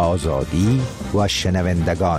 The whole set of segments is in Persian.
آزادی و شنوندگان.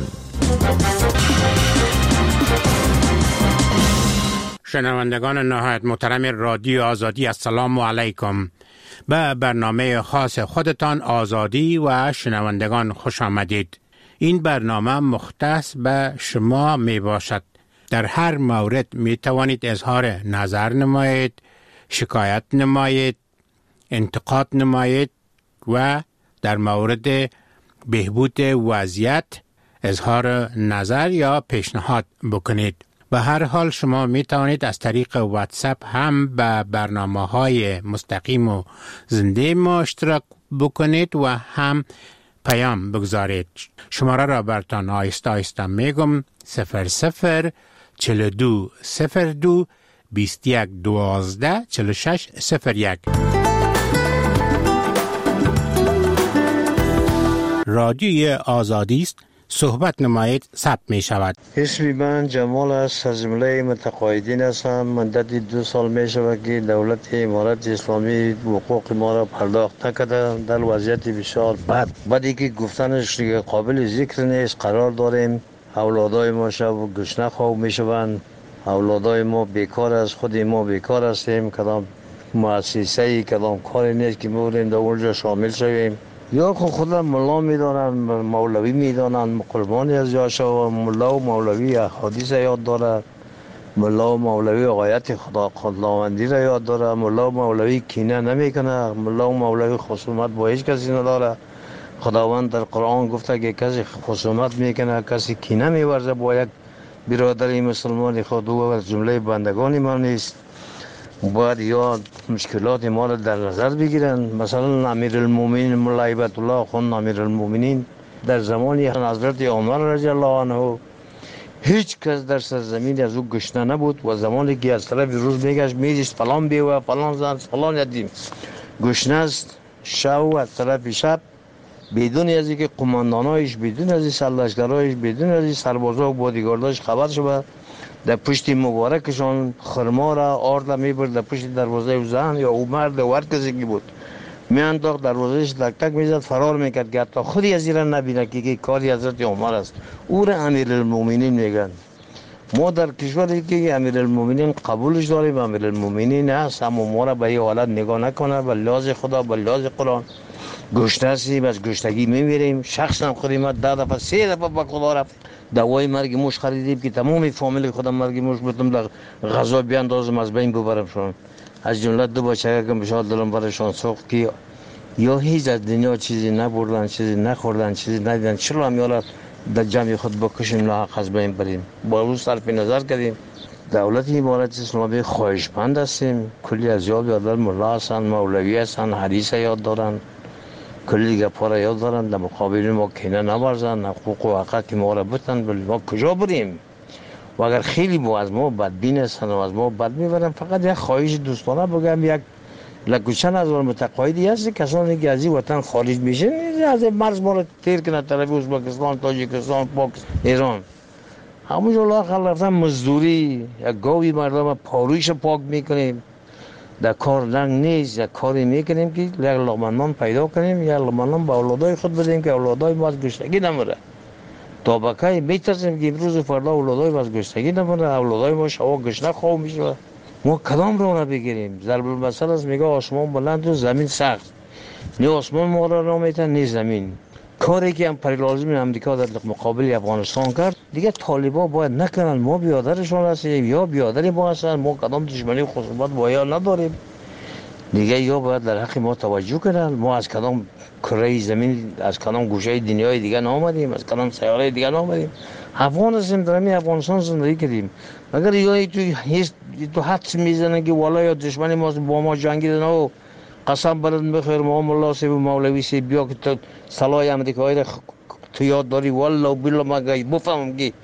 شنوندگان نهایت محترم رادیو آزادی، السلام علیکم. به برنامه خاص خودتان آزادی و شنوندگان خوش آمدید. این برنامه مختص به شما می باشد. در هر مورد می توانید اظهار نظر نمایید، شکایت نمایید، انتقاد نمایید و در مورد بهبود وضعیت اظهار نظر یا پیشنهاد بکنید. به هر حال شما می توانید از طریق واتساپ هم به برنامه‌های مستقیم و زنده ما اشتراک بکنید و هم پیام بگذارید. شماره را براتون آهسته آهسته میگم: 00 42 02 21 12 46 01. رادیوی آزادی است. صحبت نمایید، ثبت می شود. اسم من جمال است، از جمله متقاعدین هستم. مدتی 2 سال می شود که دولت امارت اسلامی حقوق ما را پرداخت نکرده. در وضعیت بسیار بدی که گفتنش قابل ذکر نیست قرار داریم. اولادای ما شب گشنه خواب می شوند. اولادای ما بیکار است، خود ما بیکار هستیم. کدام مؤسسه کدام کاری نیست که بوریم در اونجا شامل شویم. یا خودم ملا میدانن، مولوی میدانن، قربانی از یاشا. ملا و مولوی احادیث یاد داره، ملا و مولوی آیت خداوندی را یاد داره، ملا و مولوی کینه نمیکنه، ملا و مولوی خصومت با هیچ کسی نداره. خداوند در قرآن گفته که کسی خصومت میکنه، کسی کینه میورزه با یک برادری مسلمان خود، او از جمله بندگان ما نیست. باید یا مشکلات ما را در نظر بگیرن. مثلا امیرالمومنین مولا هیبت الله خان امیرالمومنین در زمان حضرت عمر رضی الله عنه هیچ کس در سرزمین از او گشنه نبود و زمانی که از طرف روز میگشت میدیست فلان بیوه فلان زن فلان یتیم گشنه است، شب از طرف شب بدون از اینکه قماندانایش، بدون از سرلشکرایش، بدون از سربازا و بادیگارداش خبر شود، در پشت مبارکشان خرما را آرد میبرد در پشت دروازه او زن یا او مرد و هر کسی که بود میانداخت دروازهش تک تک میزد، فرار میکرد که حتی خودی از این نبینه که کاری حضرت عمر است. او را امیرالمومنین میگن. ما در کشوری که امیرالمومنین قبولش داریم، امیرالمومنین هست، اما ما را به این حالت نگاه نکنه. به لحاظ خدا، به لحاظ قرآن گشنه هستیم، از گشتگی میمیریم. شخصا خودم 10 دفعه 3 دفعه به خدا رفت دوای مرگ موش خریدیم که تمام فامیل خودم مرگ موش بودم در غذا بیاندازم از بین ببرمشون. از جمله 2 بچه که بشار دلم برشان سوخت که یا هیچ از دنیا چیزی نبردن، چیزی نخوردن، چیزی ندیدن، چرا هم یالا در جمع خود بکشیم لاحق از بین بریم. با روز صرف نظر کردیم. دولت امارت اسلامی خواهشمند هستیم. کلی از یاد یادر ملا هستن، مولوی هستن، حدیث یاد دارن، کلی دیگه پارا یاد دارن. در مقابل ما کینه نبرزن، حقوق و حقوق ما را بتن. ولی ما کجا بریم؟ و اگر خیلی ما از ما بدبین هستن و از ما بد میبرن، فقط یک خواهش دوستانه بگم، یک لکوچن از متقاعدی هست کسانی که از این وطن خارج میشه از مرز ما را تیر کنه طرف ازبکستان، تاجیکستان، پاکستان، ایران. همونجا لااقل رفتن مزدوری، یک گاوی مردم پارویش پاک میکنیم، در کار رنگ نیست، یک کاری میکنیم که یک لقمه نان پیدا کنیم، یک لقمه نان به اولادای خود بدیم که اولادای ما از گشتگی نمره. تا بکای میترسیم که امروز و فردا اولادای ما از گشتگی نمره، اولادای ما شوا گشنه خواب میشه. ما کدام رو بگیریم؟ ضرب المثل است، میگه آسمان بلند و زمین سخت. نه آسمان ما را میتن نه زمین. کاری که امپریالیسم امریکا در مقابل افغانستان کرد دیگه طالبا باید نکنن. ما بیادرشون هستیم یا بیادری ما هستن. ما کدام دشمنی خصومت با یا نداریم دیگه. یا باید در حق ما توجه کنن. ما از کدام کره زمین، از کدام گوشه دنیای دیگه نامدیم، از کدام سیاره دیگه نامدیم. افغان هستیم، در همین افغانستان زندگی کردیم. اگر یا تو حدس میزنن که والا یا دشمنی ما با ما جنگیدن و قسم برد بخیر ما ملا سی و مولوی سی بیا که تو سلاح امریکایی را تو یاد داری والله و بالله ما بفهمم که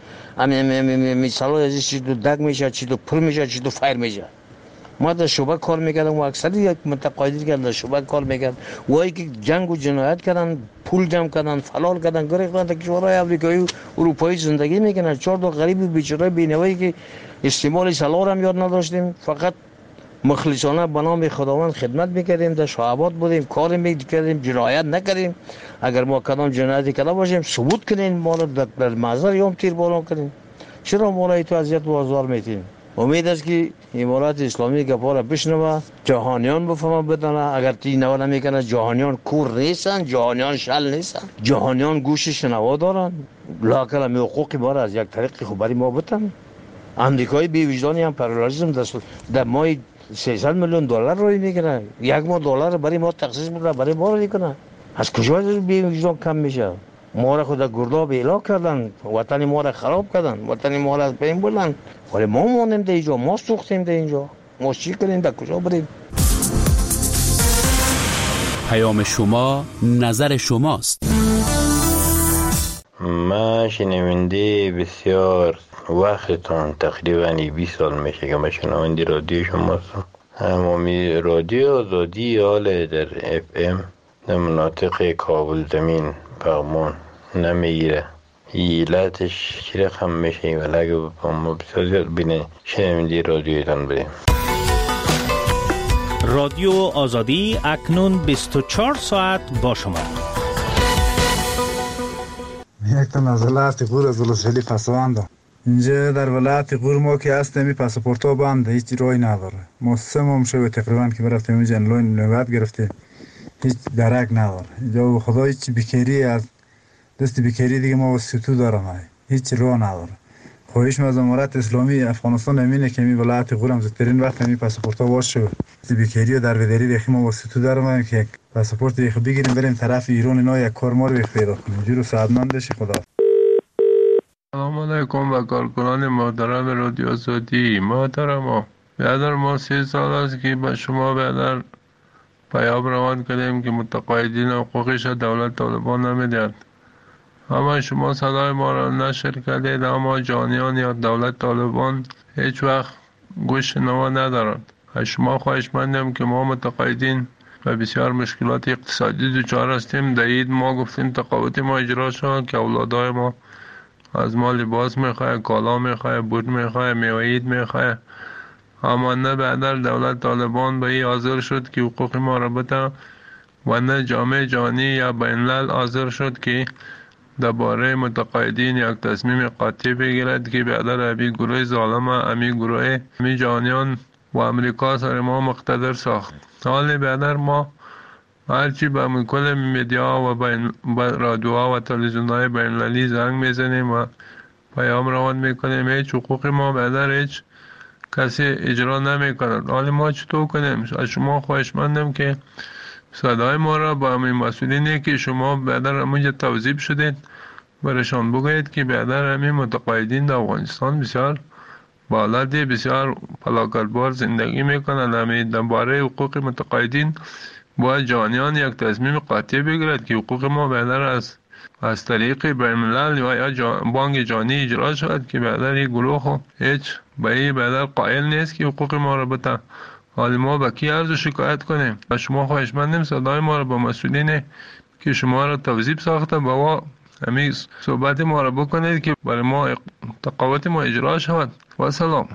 همین سلاح ازش چی تو دگ میشه، چی تو پر میشه، چی تو فایر میشه. ما در شعبه کار میکردم و اکثر یک متقاعدی که در شعبه کار میکرد وایی که جنگ و جنایت کردن، پول جمع کردن، فلال کردن، گریختن تا کشورهای امریکایی و اروپایی زندگی میکنن. 4 تا غریب بیچاره بینوایی که استعمال سلاح هم یاد نداشتیم، فقط مخلصانه به نام خداوند خدمت میکردیم، در شعبات بودیم، کار میکردیم، جنایت نکردیم. اگر ما کدام جنایتی کرده باشیم ثبوت کنین، ما رو در محضر یوم تیرباران کنین. چرا ما را تو اذیت و آزار میتین؟ امید است که امارات اسلامی گپا را بشنوه، جهانیان بفهمه بدانه. اگر تی نوا نمیکنه جهانیان کور نیستن، جهانیان شل نیستن، جهانیان گوش شنوا دارن. لااقل هم حقوق ما را از یک طریق خوب برای ما بتن. امریکای بی وجدانی هم پارالیزم در ماه 300 میلیون دلار روی میکنه، یک ماه دلار برای ما تخصیص میکنه، برای ما رو میکنه. از کجا بی وجدان کم میشه؟ ما را خود گرداب اعلا کردن، وطن ما را خراب کردن، وطن ما را از بین بردن. ولی ما مانیم در اینجا، ما سوختیم در اینجا. ما چی کنیم؟ در کجا بریم؟ پیام شما نظر شماست. ما شنونده بسیار وقتتان تقریبا 20 سال میشه که ما شنونده رادیو شماستم. همامی رادیو آزادی حال در اف ام در مناطق کابل زمین پغمان نمیگیره. ایلاتش چی رقم میشه؟ ولی اگه ما بسیار زیاد بینه شنونده رادیویتان بریم. رادیو آزادی اکنون 24 ساعت با شما. یک تا از ولایت غور از ولسوالی پسواندم. اینجا در ولایت غور ما که هستیم پاسپورت ها بنده، هیچ راهی نداره. ما 3 ماه شده تقریبا که برفتیم اینجا نوبت گرفته، هیچ درک نداره. اینجا خدا هیچ بیکاری از دست بیکاری دیگه ما واسطو دارم، هیچ راه نداره. خواهش از امارات اسلامی افغانستان امینه که می ولایت غور هم زودترین وقت می پاسپورت ها باشه. بیکاری و دربدری دیگه ما واسطو دارم که پاسپورت دیگه بگیریم بریم طرف ایران اینا یک کار ما رو پیدا کنیم. جورو سعادتمند بشی. خدا. سلام علیکم و کارکنان محترم رادیو آزادی. محترم برادر، ما 3 سال است که به شما برادر پیام روان کردیم که متقاعدین حقوقش دولت طالبان نمیدهد. اما شما صدای ما را نشر کردید، اما جانیان یا دولت طالبان هیچ وقت گوش شنوا ندارند. از شما خواهش مندم که ما متقاعدین و بسیار مشکلات اقتصادی دچار هستیم. در عید ما گفتیم تقاعد ما اجرا شد که اولادای ما از ما لباس میخواه، کالا میخواه، بود میخواه، میوه عید میخواه. اما نه بعد دولت طالبان به این حاضر شد که حقوق ما را بده و نه جامعه جهانی یا بین الملل حاضر شد که درباره متقاعدین یک تصمیم قاطع بگیرد که بعد ابی گروه ظالم امی گروه امی جهانیان و امریکا سر ما مقتدر ساخت. حال بعد ما هرچی به کل میدیا و رادیوها و تلویزیون‌های بین المللی زنگ میزنیم و پیام روان میکنیم، هیچ حقوق ما بعد هیچ کسی اجرا نمیکند. حال ما چطور کنیم؟ از شما خواهشمندم که صدای ما را با همین مسئولینی که شما بعد همونجا توضیح شدید برشان بگویید که بعد همین متقاعدین در افغانستان بسیار بالادی بسیار فلاکتبار زندگی میکنند. همین درباره حقوق متقاعدین باید جهانیان یک تصمیم قاطع بگیرد که حقوق ما بعد از طریق بین الملل و یا بانک جهانی اجرا شود که بعد این گروه هیچ به این بعد قائل نیست که حقوق ما را بده. حالی ما با کی عرض شکایت کنیم؟ و شما خواهشمندیم صدای ما را با مسئولین که شما را توظیف ساخته با همین صحبت ما را بکنید که برای ما تقاعد ما اجرا شود. و سلام.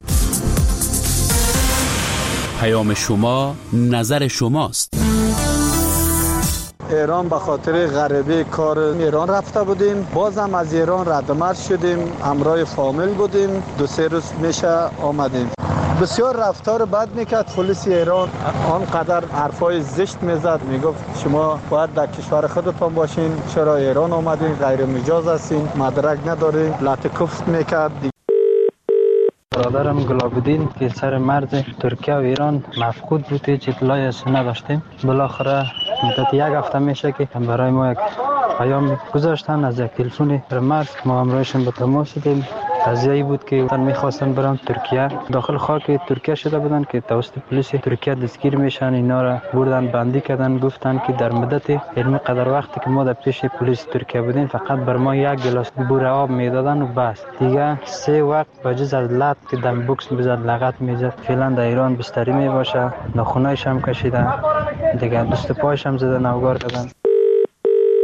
پیام شما نظر شماست. ایران به خاطر غریبه کار ایران رفته بودیم، بازم از ایران ردمرد شدیم، همراه فامیل بودیم، 2-3 روز میشه آمدیم. بسیار رفتار بد میکرد پلیس ایران، آنقدر حرفای زشت میزد، میگفت شما باید در کشور خودتان باشین، چرا ایران آمدین، غیر مجاز هستین، مدرک ندارین، لطکفت میکرد. برادرم گلابودین که سر مرز ترکیه و ایران مفقود بود، هیچ اطلاعی از نداشتیم. بالاخره مدت 1 هفته میشه که برای ما یک پیام گذاشتن از یک تلفن مرز، ما همراهشون به تماس شدیم. قضیه بود که میخواستن برن ترکیه، داخل خاک ترکیه شده بودن که توسط پلیس ترکیه دستگیر میشن. اینا را بردن بندی کردن، گفتن که در مدت علمی قدر وقتی که ما در پیش پلیس ترکیه بودیم فقط بر ما 1 گلاس بوره آب میدادن و بس دیگه. 3 وقت بجز از لط که دم بوکس میزد، لغت میزد. فعلا در ایران بستری میباشه، ناخونایش هم کشیدن دیگه، دست پایش هم زدن، اوگار کردن.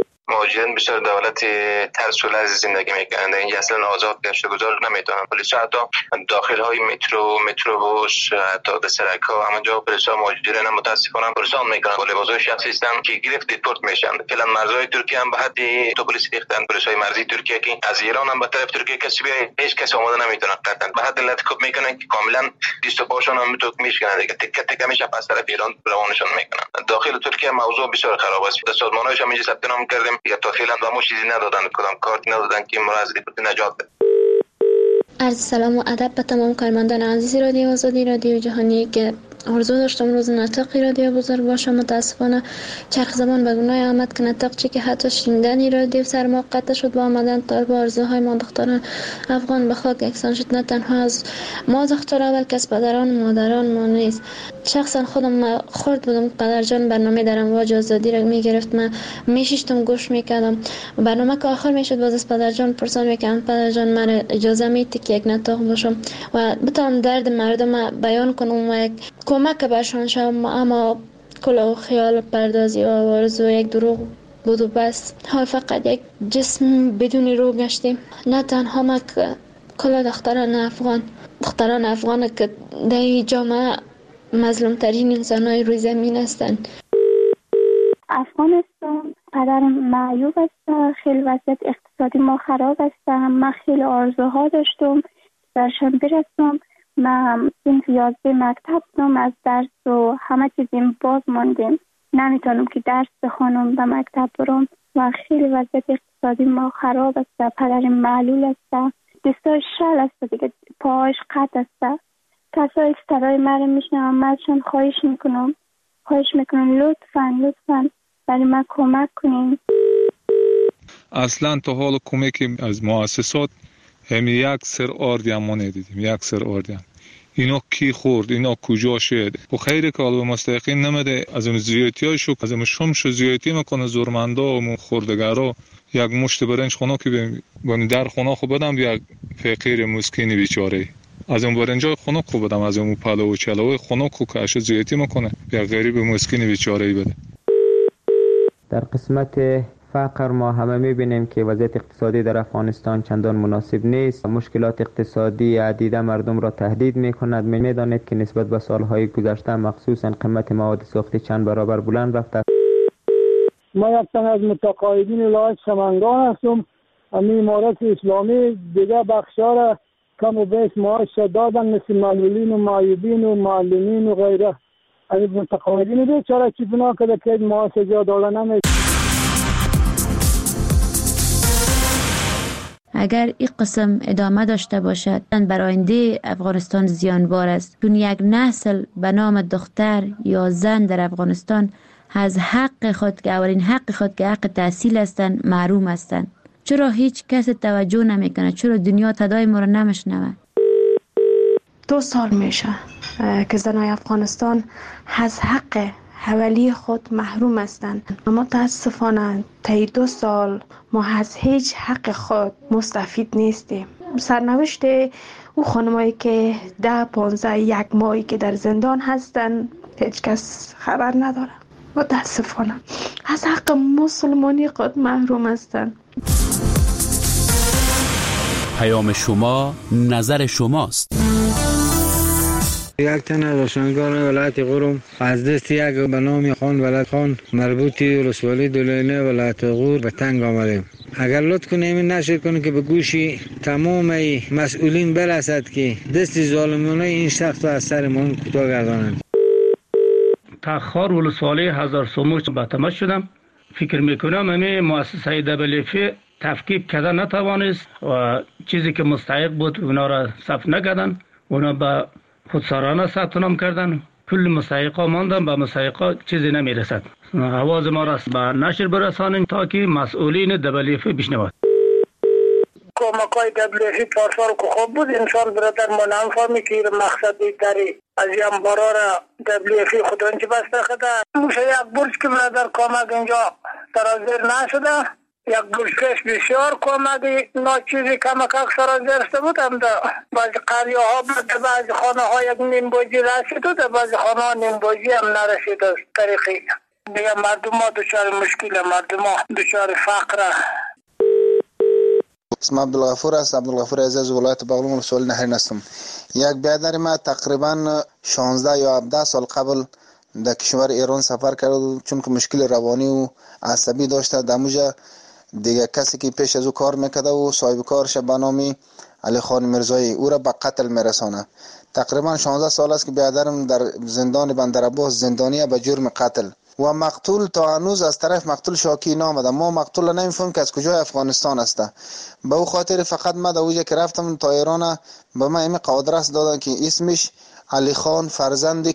مهاجرین بسیار دولت ترس و لرز زندگی میکنند. اینجا اصلا آزاد گشت و گذار نمیتونن. پلیس حتی داخل های متروبوس حتی دسرک ها همونجا پلیس ها مهاجرین متاسفانه پرسان میکنن. با لباسای شخصی هستند که گرفت دیپورت میشن. فعلا مرزهای ترکیه هم به حد تو پلیس ریختن. پلیس های مرزی ترکیه که از ایران هم به طرف ترکیه کسی بیای هیچ کس آماده نمیتونه. قطعا به حد لطکوب میکنن که کاملا دست و پاشون هم تو میشکنن دیگه. تکه تکه میشه پس طرف ایران روانشون میکنن. داخل ترکیه موضوع بسیار خراب است. سازمان‌هاش هم اینجا ثبت نام کردیم یا تا فعلا و چیزی ندادن، کدام کارتی ندادن که ما از دیپورت نجات بده. عرض سلام و ادب به تمام کارمندان عزیز رادیو آزادی رادیو جهانی که آرزو داشتم روز نطقی رادیو بزرگ باشه. متاسفانه چرخ زمان به گناه آمد که نطق چی که حتی شنیدن رادیو سر ما قطع شد و آمدن تا با آرزوهای ما دختران افغان به خاک یکسان شد. نه تنها از ما دختران بلکه از پدران و مادران ما نیست. شخصا خودم خورد بودم پدر جان برنامه در امواج آزادی را میگرفت. من میشیشتم گوش میکردم و برنامه که آخر میشد باز از پدر جان پرسان میکردم پدر جان من اجازه میدی که یک نطق باشم و بتونم درد مردم بیان کنم و یک کمک برشان شدم. اما کل خیال پردازی و آرزو یک دروغ بود و بس. حال فقط یک جسم بدون روح گشتیم. نه تنها ما که کل دختران افغان که در این جامعه مظلوم ترین انسان های روی زمین هستند. افغانستان قدر معیوب است. خیلی وضعیت اقتصادی ما خراب است. من خیلی آرزوها داشتم درشان برسم. من امتیاز مکتب دارم. از درس و همه چیزیم باز ماندیم. نمیتونم که درس بخونم به مکتب برم و خیلی وضعیت اقتصادی ما خراب است. پدر معلول است. دستای شل است دیگه. پاهاش قطع است. کسایی که صدای مرا میشنوم ازشان خواهش میکنم لطفاً برای من کمک کنین. اصلا تا حال کمکی از مؤسسات هم یک سر آردی هم ما ندیدیم. یک سر آردی هم. اینا کی خورد؟ اینا کجا شد؟ و خیلی که حالا مستحقین نمیده از اون زیادتی هایشو از اون شمشو زیادتی میکنه زورمندا و خوردگارا. یک مشت برنج خونه که بانی در خونه خو بدم یک فقیر مسکین بیچاره از اون برنجای خونه خو بدم از اون پلو و چلو خونه خو که اش زیادتی میکنه یک غریب مسکین بیچاره بده. در قسمت فقر ما همه میبینیم که وضعیت اقتصادی در افغانستان چندان مناسب نیست. مشکلات اقتصادی عدیده مردم را تهدید میکند. میدانید که نسبت به سالهای گذشته مخصوصا قیمت مواد ساختی چند برابر بلند رفته. ما یک تن از متقاعدین ولایت سمنگان هستم. امارت اسلامی دیگه بخشا را کم و بیش معاش دادن مثل معلولین و معیوبین و معلمین و غیره. از متقاعدین بیچاره چی بنا کرده که معاش جا دادن نمیشه. اگر این قسم ادامه داشته باشد بر آینده افغانستان زیانبار است، چون یک نسل به نام دختر یا زن در افغانستان از حق خود که اولین حق خود که حق تحصیل هستند محروم هستند. چرا هیچ کس توجه نمیکنه؟ چرا دنیا صدای ما را نمیشنوه؟ 2 سال میشه که زنای افغانستان از حق حوالی خود محروم هستند. متاسفانه طی 2 سال ما از هیچ حق خود مستفید نیستیم. سرنوشت او خانمایی که 10-15 یک ماهی که در زندان هستند هیچ کس خبر نداره. متاسفانه از حق مسلمانی خود محروم هستند. پیام شما نظر شماست. یک تن از روشنگان ولایت غور از دست یک به نام خان ولایت خان مربوطی ولسوالی دولینه ولایت غور به تنگ آمدیم. اگر لطف کنیم این نشر کنیم که به گوشی تمام مسئولین برسد که دست ظالمانه این شخص از سر ما کوتاه گردانند. تخار ولسوالی هزار سوموش به تماس شدم. فکر میکنم همه مؤسسه WFP تفکیک کرده نتوانست و چیزی که مستحق بود اونا را ثبت نکردن. اونا به خودسرانه ثبت نام کردن. کل مستحقا ماندن، به مستحقا چیزی نمیرسد. آواز ما را به نشر برسانیم تا که مسئولین WFP بشنوند. کمکای WFP پارسال که خوب بود. انسان برادر ما نمیفهمی که مقصدی داری از این بارا را WFP خودانچه بسته خدا. موشه یک برج که برادر کمک اینجا سرازیر نشده. یک برشکش بسیار کمکی ناچیزی کمک اکثر از درسته بود. هم در بعضی قریه ها بود، بعضی خانه ها یک نیم بوجی رسید و در بعضی خانه ها نیم بوجی هم نرسید از طریقی دیگه مردم ما دچار مشکل، مردم ما دچار فقر. اسم عبدالغفور است. عبدالغفور عزیز، ولایت بغلان، ولسوالی نهرین هستم. یک برادر ما تقریبا 16 یا 17 سال قبل در کشور ایران سفر کرد، چون که مشکل روانی و عصبی داشته. دموجه دیگه کسی که پیش از او کار میکرده و صاحب کارش به نام علی خان میرزایی او را به قتل میرسانه. تقریبا 16 سال است که برادرم در زندان بندرعباس زندانی به جرم قتل و مقتول تا هنوز از طرف مقتول شاکی نامده. ما مقتول نمیفهمیم که از کجای افغانستان است. به او خاطر فقط ما در اوجه که رفتم تا ایران به ما این قادرست دادن که اسمش علی خان فرزند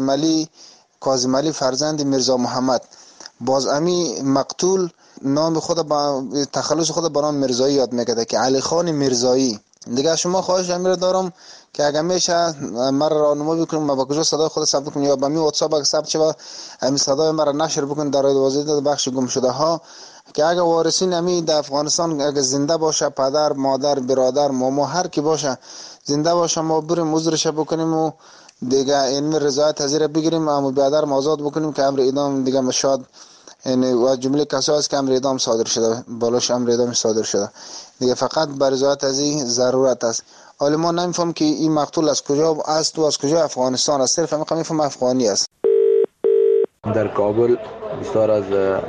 کاظم علی فرزند میرزا محمد. باز امی مقتول نام خود با تخلص خود به نام میرزایی یاد میکرده که علی خان میرزایی. دیگه شما خواهش امیر دارم که اگه میشه مرا راهنمایی بکنید ما با کجا صدای خود ثبت کنیم یا با می واتساپ ثبت شه همین صدای مرا نشر بکنید در وزارت بخش گم شده ها، که اگه وارثین امی در افغانستان اگه زنده باشه، پدر مادر برادر ماما هر کی باشه زنده باشه، ما بریم عذرش بکنیم و دیگه این رضایت حاضر بگیریم، اما برادر آزاد بکنیم که امر اعدام دیگه مشاد یعنی و جمله کسایی است که امر اعدام صادر شده، بالاش امر اعدام صادر شده دیگه، فقط بر رضایت از این ضرورت است. حالا ما نمیفهم که این مقتول از کجا است و از کجا افغانستان است، صرف میفهم افغانی است. در کابل بسیار از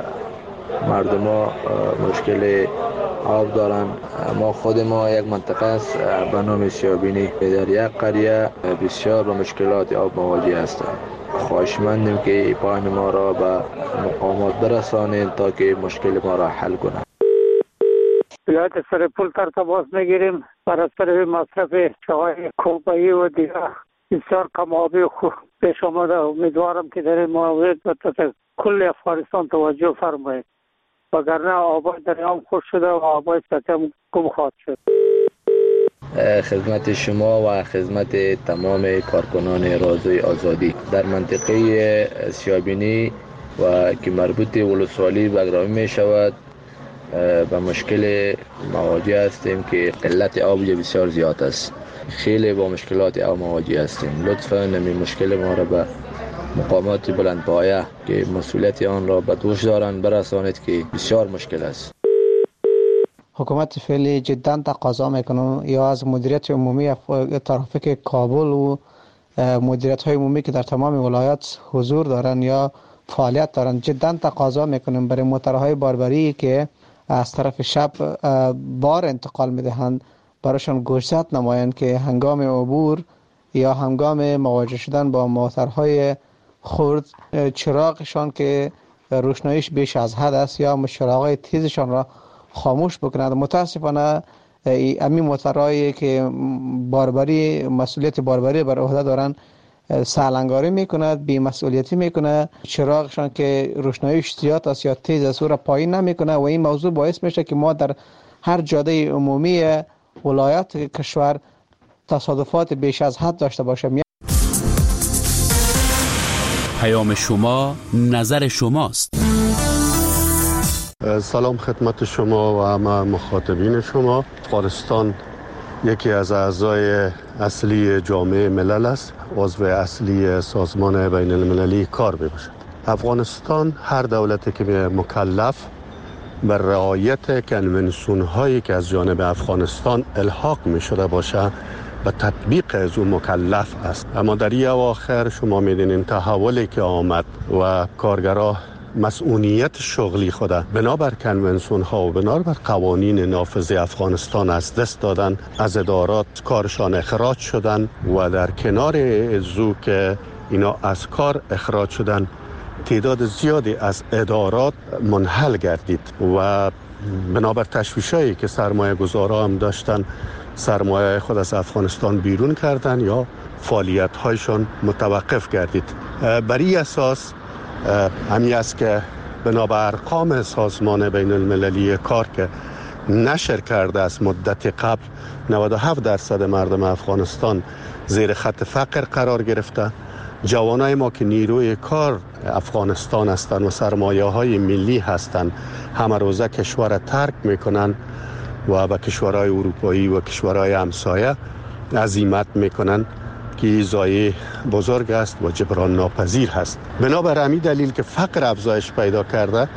مردم ها مشکل آب دارن. ما خود ما یک منطقه است به نام سیابینی، در یک قریه بسیار با مشکلات آب مواجه هستند. خواهشمندیم که پایین ما را به مقامات برسانید تا که مشکل ما را حل کنند. ولایت سرپل تماس میگیریم بر اثر مصرف چای کوپایی و دیگر بسیار کم آبی خوب پیش آمده. امیدوارم که در این مورد کل افغانستان توجه فرمایید، وگرنه آبای دریام خوش شده و آبای سطح هم گم خواهد شد. خدمت شما و خدمت تمام کارکنان رادیوی آزادی در منطقه سیابینی و که مربوط ولسوالی بگرامی می شود به مشکل مواجه هستیم که قلت آب بسیار زیاد است. خیلی با مشکلات آب مواجه هستیم. لطفاً این مشکل ما را به مقامات بلندپایه که مسئولیت آن را به دوش دارند برسانید که بسیار مشکل است. حکومت فعلی جدا تقاضا میکنه یا از مدیریت عمومی ترافیک کابل و مدیریت های عمومی که در تمام ولایات حضور دارن یا فعالیت دارن، جدا تقاضا میکنیم برای موترهای باربری که از طرف شب بار انتقال میدهند برایشان گوشزد نمایند که هنگام عبور یا هنگام مواجه شدن با موترهای خرد چراغشان که روشناییش بیش از حد است یا چراغهای تیزشان را خاموش بکنند. متاسفانه امی موترهایی که باربری مسئولیت باربری بر عهده دارند سالنگاری میکند، بی مسئولیتی میکنه، چراغشان که روشناییش زیاد است یا تیز است او را پایین نمیکنه و این موضوع باعث میشه که ما در هر جاده عمومی ولایات کشور تصادفات بیش از حد داشته باشیم. پیام شما نظر شماست. سلام خدمت شما و همه مخاطبین شما. افغانستان یکی از اعضای اصلی جامعه ملل است، عضو اصلی سازمان بین المللی کار میباشد. افغانستان هر دولتی که مکلف بر رعایت کنونسیون هایی که از جانب افغانستان الحاق می شده باشه به تطبیق از اون مکلف است. اما در این اواخر شما میدونین تحولی که آمد و کارگرها مسئولیت شغلی خود بنابر کنونسیون ها و بنابر قوانین نافذ افغانستان از دست دادن، از ادارات کارشان اخراج شدن و در کنار ازو که اینا از کار اخراج شدن تعداد زیادی از ادارات منحل گردید و بنابر تشویشایی که سرمایه گذارا هم داشتن سرمایه خود از افغانستان بیرون کردن یا فعالیت هایشان متوقف گردید. بر این اساس همی است که بنابر ارقام سازمان بین المللی کار که نشر کرده است مدت قبل 97% مردم افغانستان زیر خط فقر قرار گرفته. جوانای ما که نیروی کار افغانستان هستند و سرمایه های ملی هستند همه روزه کشور ترک میکنن و به کشورهای اروپایی و کشورهای همسایه عزیمت میکنن که که ضایع بزرگ است و جبران ناپذیر هست. بنابر همین دلیل که فقر افزایش پیدا کرده،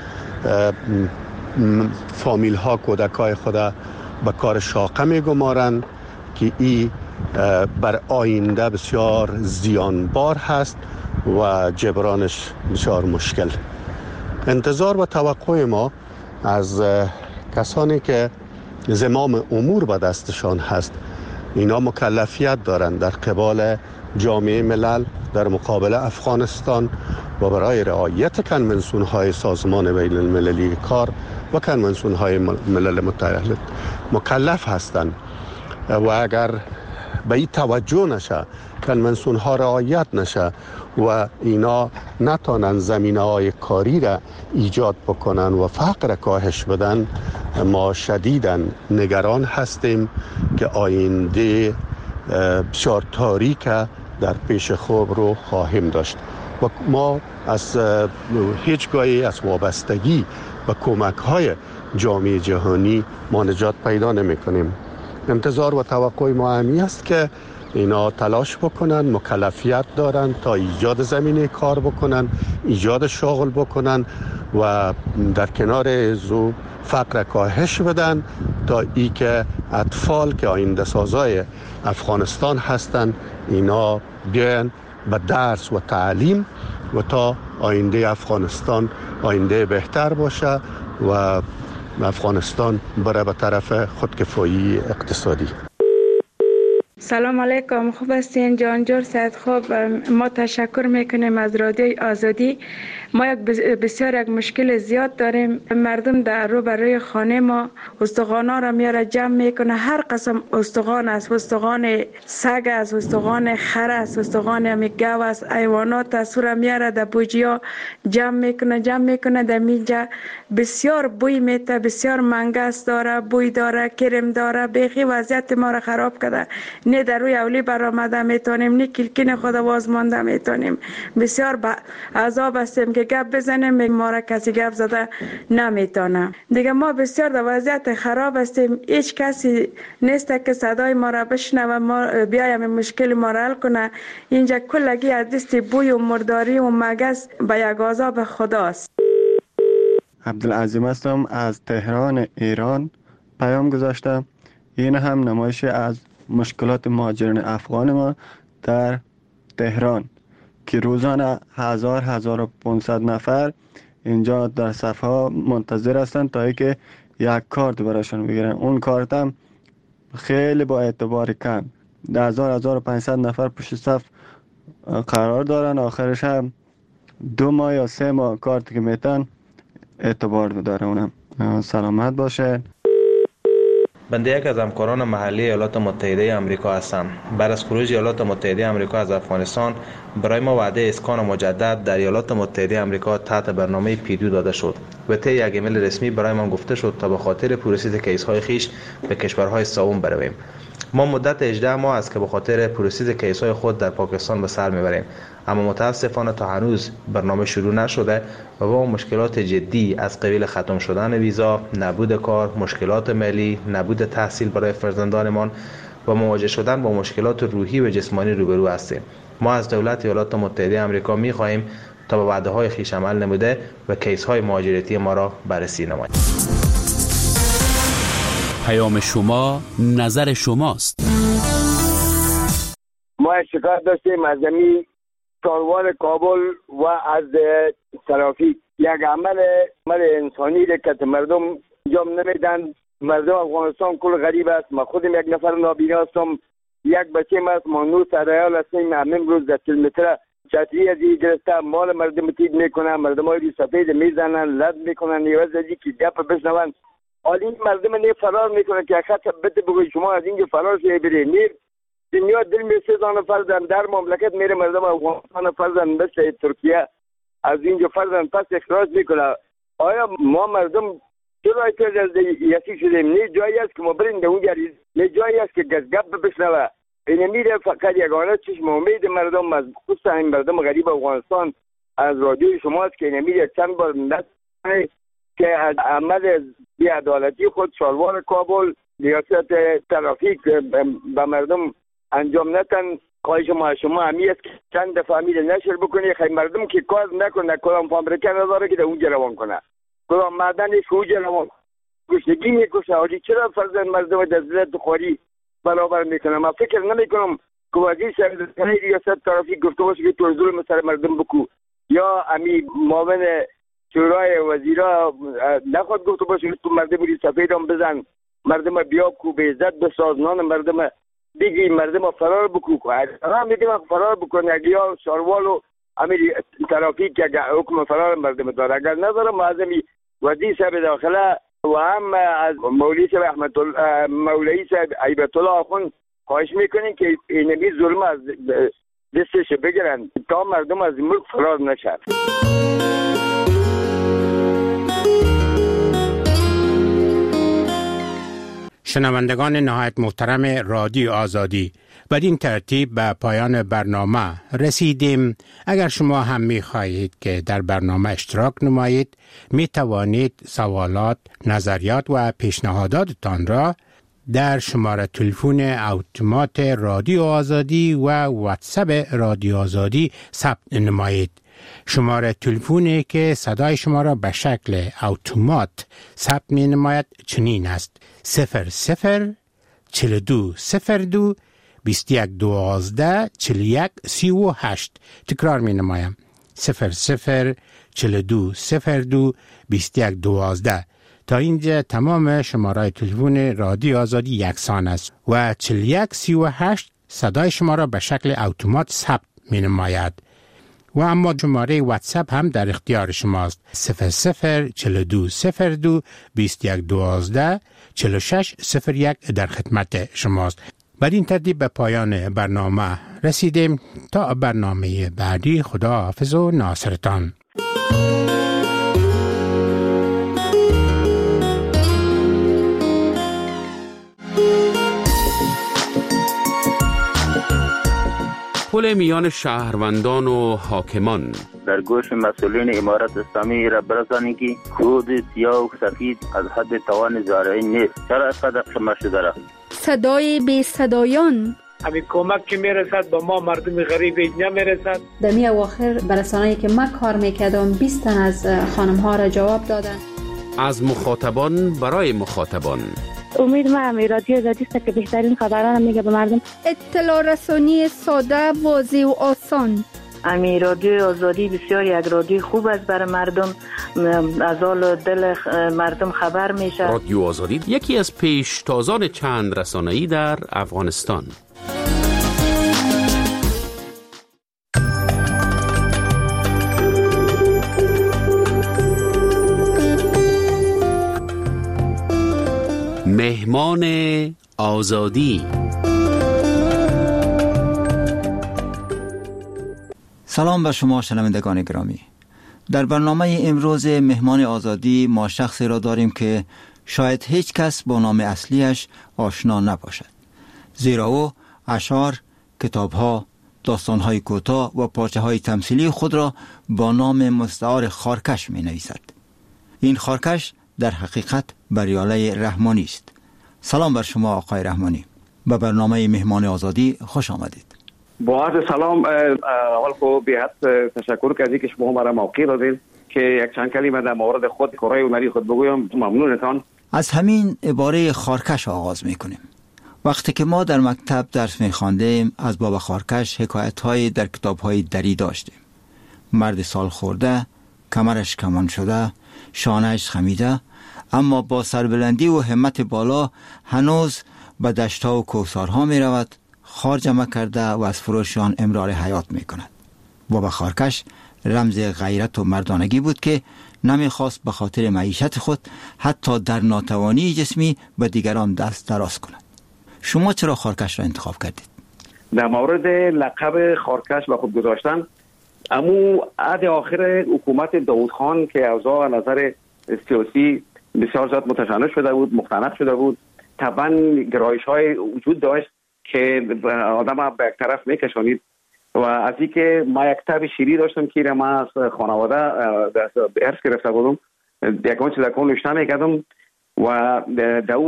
فامیل ها کودکای خود به کار شاقه میگمارند که این بر آینده بسیار زیانبار هست و جبرانش بسیار مشکل. انتظار و توقع ما از کسانی که زمام امور به دستشان هست، اینا مکلفیت دارند در قبال جامعه ملل در مقابل افغانستان و برای رعایت کنونسیون های سازمان بین المللی کار و کنونسیون های ملل متحد مکلف هستند و اگر به این توجه نشه، کنونسیون ها رعایت نشه و اینا نتونن زمینه های کاری را ایجاد بکنن و فقر کاهش بدن، ما شدیداً نگران هستیم که آینده بسیار تاریک در پیش خوب رو خواهیم داشت و ما از هیچگاهی از وابستگی و کمک های جامعه جهانی ما نجات پیدا نمی کنیم. انتظار و توقع ما همی است که اینا تلاش بکنن، مکلفیت دارن تا ایجاد زمینه کار بکنن، ایجاد شغل بکنن و در کنار زو فقر کاهش بدن تا ای که اطفال که آینده سازای افغانستان هستن اینا بیان به درس و تعلیم و تا آینده افغانستان آینده بهتر باشه و افغانستان بره به طرف خودکفایی اقتصادی. سلام علیکم، خوب هستین جانجور سید؟ خوب، ما تشکر میکنیم از رادیوی آزادی. ما بسیار یک مشکل زیاد داریم. مردم در رو برای خانه ما استخوانا را میاره جمع میکنه، هر قسم استخوان است، استخوان سگ است، استخوان خر است، استخوان گاو است، حیوانات است، را میاره در بوجیا جمع میکنه در اینجا. بسیار بوی میته، بسیار منگس داره، بوی داره، کرم داره، بیخی وضعیت ما را خراب کرده. نه در روی اولی برآمده میتونیم، نه کلکین خود واز مانده میتونیم. بسیار عذاب هستیم که گپ بزنیم، ما را کسی گپ زده نمیتونه. دیگه ما بسیار در وضعیت خراب هستیم، هیچ کسی نیست که صدای ما را بشنوه، ما بیایم مشکل ما را حل کنه. اینجا کلگی از دست بوی و مرداری و مگس به یک عذاب خداست. عبدالعظیم هستم از تهران ایران. پیام گذاشتم. این هم نمایش از مشکلات مهاجران افغان ما در تهران که روزانه 1500 نفر اینجا در صفها منتظر هستند تا اینکه یک کارت براشون بگیرن. اون کارت هم خیلی با اعتبار کم، 1500 نفر پشت صف قرار دارن، آخرش هم 2 ماه یا 3 ماه کارت که میتن اعتبار داره. اونم سلامت باشه. بنده یک از همکاران محلی ایالات متحده آمریکا هستم. بعد از خروج ایالات متحده آمریکا از افغانستان برای ما وعده اسکان مجدد در ایالات متحده آمریکا تحت برنامه پیدو داده شد و طی یک ایمیل رسمی برای ما گفته شد تا به خاطر پروسس کیس‌های خیش به کشورهای سوم برویم. ما مدت 18 ماه است که به خاطر پروسس کیس‌های خود در پاکستان به سر میبریم، اما متاسفانه تا هنوز برنامه شروع نشده و با مشکلات جدی از قبیل ختم شدن ویزا، نبود کار، مشکلات مالی، نبود تحصیل برای فرزندانمان و مواجه شدن با مشکلات روحی و جسمانی روبرو هستیم. ما از دولت ایالات متحده آمریکا می‌خواهیم تا به وعده‌های خویش عمل نموده و کیس‌های مهاجرتی ما را بررسی نماید. پیام شما نظر شماست. ما شکایت داشتیم از زمین کاروان کابل و از ترافیک. یک عمل انسانی که مردم انجام نمیدن. مردم افغانستان کل غریب است. ما خودم یک نفر نابینا هستم، یک بچه است، ما 9 ساله‌ای هستیم. امروز در کیلومتر چتری از این گرفته مال مردم تید میکنن، مردم های سفید میزنن، لد میکنن، نیاز از که گپ بشنون. حالی مردم نه فرار میکنن که خط بده بگوی شما از اینجا فرار شده برید. نیر دنیا دل می سوزانه فرزن در مملکت میره، مردم افغانستان فرزن مثل ترکیه از اینجا فرزن پس اخراج میکنه. آیا ما مردم چرا از یسی شدیم؟ نه جایی است که ما بریم در اونجا، نه جایی است که گپ بشنوه. این میره فقط یگانه چشم امید مردم از خصوصا این مردم غریب افغانستان از رادیوی شماست که این میره چند بار نتونه که از عمل بی‌عدالتی خود شالوار کابل ریاست ترافیک به مردم انجام نتن. خواهش ما شما همی است که چند دفعه همی نشر بکنی، خیلی مردم که کار نکنه، کدام فابریکه نداره که در اونجا روان کنه، کدام معدنی که اونجا روان گشنگی میکشه. حالی چرا فرزند مردم در زلت خواری برابر میکنه؟ من فکر نمیکنم که وزیر صاحب ریاست ترافیک گفته باشه که تو ظلم سر مردم بکو، یا امی معاون شورای وزیرا نخواد گفته باشه تو مردم ری سفیدم بزن، مردم بیا کو به عزت بساز، نان مردم دیگه مردم فرار بکو. هم میگه فرار بکنه، اگه یا شاروال و امیر ترافیک اگه حکم فرار مردم داره، اگر نداره معظمی وزیر صاحب داخله و هم از مولوی صاحب مولوی صاحب ایبت الله آخوند خواهش میکنین که اینمی ظلم از دستش بگیرن تا مردم از ملک فرار نشد. شنوندگان نهایت محترم رادیو آزادی، بدین ترتیب به پایان برنامه رسیدیم. اگر شما هم می خواهید که در برنامه اشتراک نمایید، می توانید سوالات، نظریات و پیشنهاداتتان را در شماره تلفن اتومات رادیو آزادی و واتساپ رادیو آزادی ثبت نمایید. شماره تلفنی که صدای شما را به شکل اتومات ثبت می نماید چنین است: 00 42 02 21 12 41 38. تکرار می نمایم: 00 42 02 21 12. تا اینجا تمام شماره تلفن رادیو آزادی یکسان است و 41 38 صدای شما را به شکل اتومات ثبت می نماید. و اما شماره واتساپ هم در اختیار شماست: 00 42 02 21 12 46 01 در خدمت شماست. بر این ترتیب به پایان برنامه رسیدیم. تا برنامه بعدی، خدا حافظ و ناصرتان. پل میان شهروندان و حاکمان. در گوش مسئولین امارت اسلامی را برسانی که کود سیاه و سفید از حد توان زارعی نیست. چرا اینقدر خمه شده را؟ صدای بی صدایان. همین کمک که میرسد به ما مردم غریب نمیرسد. در می اواخر برسانه‌ای که من کار میکردم 20 تن از خانم ها را جواب دادن. از مخاطبان برای مخاطبان. امید ما هم رادیو آزادی است که بهترین خبران میگه به مردم. اطلاع رسانی ساده، واضح و آسان. امی رادیو آزادی بسیار یک رادیو خوب است برای مردم، از حال دل مردم خبر میشه. رادیو آزادی یکی از پیشتازان چند رسانه‌ای در افغانستان. مهمان آزادی. سلام بر شما شنوندگان گرامی. در برنامه امروز مهمان آزادی ما شخصی را داریم که شاید هیچ کس با نام اصلیش آشنا نباشد، زیرا او اشعار، کتاب‌ها، داستان‌های کوتاه و پارچه‌های تمثیلی خود را با نام مستعار خارکش می‌نویسد. این خارکش در حقیقت بریاله رحمانی است. سلام بر شما آقای رحمانی. به برنامه مهمان آزادی خوش آمدید. با عرض سلام، اول خو بی‌حد تشکر کردید که شما مرا موقع دادید که یک چند کلمه در مورد خود کارهای هنری خود بگویم. ممنونتان. از همین عباره خارکش آغاز میکنیم. وقتی که ما در مکتب درس میخواندیم از بابا خارکش حکایت‌های در کتاب‌های دری داشتیم. مرد سال خورده، کمرش کمان شده، شانه‌اش خمیده، اما با سربلندی و همت بالا هنوز به دشت‌ها و کوهسارها می‌رود، خار جمع کرده و از فروشان امرار حیات می‌کند. بابا خارکش رمز غیرت و مردانگی بود که نمی‌خواست به خاطر معیشت خود حتی در ناتوانی جسمی به دیگران دست دراز کند. شما چرا خارکش را انتخاب کردید؟ در مورد لقب خارکش به خود گذاشتن، امو عهد آخر حکومت داود خان که اوضاع از نظر سیاسی بسیار زیاد متشنج شده بود، مختنق شده بود، طبعا گرایش‌های وجود داشت که آدم به یک طرف میکشانید و از این که ما یک کتاب شیری داشتم که ما از خانواده ارث گرفته بودم، یک آنچه در کن نوشته میکردم و در اون وقت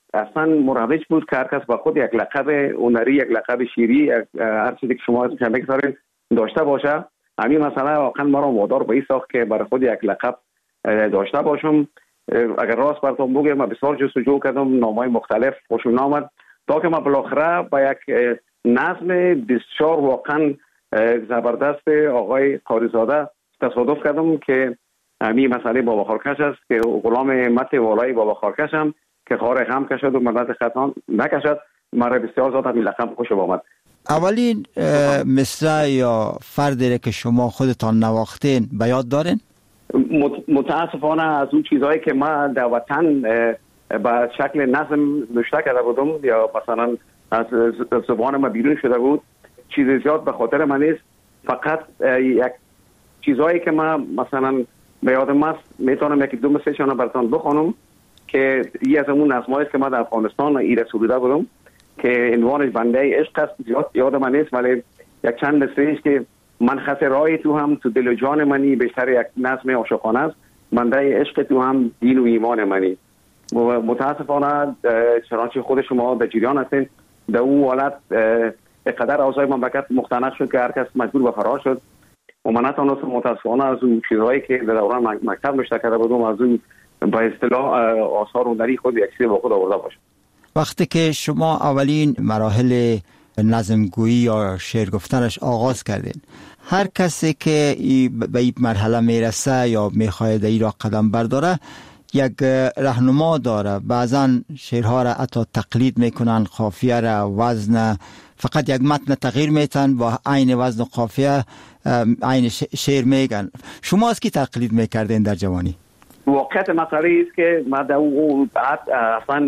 اصلا مروج بود که هر کس با خود یک لقب هنری، یک لقب شیری، هر چیزی که شما شنبه کسارین داشته باشه. همین مثلا واقعا ما را وادار به این ساخت که برای خود یک لقب داشته باشم. اگر راست براتون بگم من بسیار جستجو کردم، نامهای مختلف خوشم آمد تا که ما بالاخره با یک نظم بسیار واقعا زبردست آقای قاریزاده تصادف کردم که همین مسئله بابا خارکش است که غلام مت والای بابا خارکش هم که خار غم کشد و مدت خطان نکشد. مرا بسیار زیاد همین لقب خوش آمد. اولین مصرع یا فردی که شما خودتان نواختین به یاد دارین؟ متاسفانه از اون چیزهایی که ما در وطن به شکل نظم نوشته کرده بودم یا مثلا از زبان ما بیرون شده بود چیز زیاد به خاطر من نیست. فقط یک چیزهایی که ما مثلا به یادم است میتونم یکی دو مثلشان براتون بخونم که یه از اون نظمایی است که ما در افغانستان ایره سروده بودم که عنوانش بنده عشق است. زیاد یادم نیست ولی یک چند مثلی است که من خط رای تو هم تو دل و جان منی، بیشتر یک نظم عاشقانه است. بنده عشق تو هم دین و ایمان منی. متاسفانه چنانچه خود شما در جریان هستین در اون حالت اقدر اوضاع مملکت مختنق شد که هر کس مجبور به فرار شد و من نتونستم متاسفانه از اون چیزهایی که در دوران مکتب نوشته کرده بودم از اون به اصطلاح آثار هنری خود یک چیز با خود آورده باشم. وقتی که شما اولین مراحل نظمگویی یا شعر گفتنش آغاز کردین، هر کسی که به این مرحله میرسه یا میخواهد این را قدم برداره یک راهنما داره. بعضا شعرها را حتی تقلید میکنن، قافیه را، وزن، فقط یک متن تغییر میتن با عین وزن و قافیه عین شعر میگن. شما از کی تقلید میکردین در جوانی؟ واقعیت مسئله است که ما در اون بعد اصلا